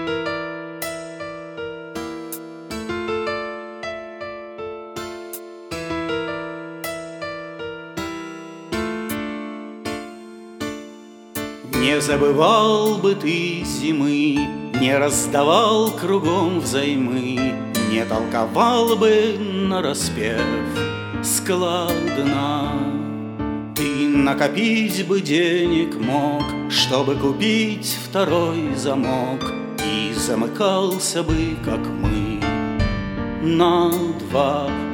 Не забывал бы ты зимы, не раздавал кругом взаймы, не толковал бы нараспев складно. Ты накопить бы денег мог, чтобы купить второй замок, и замыкался бы, как мы, на два.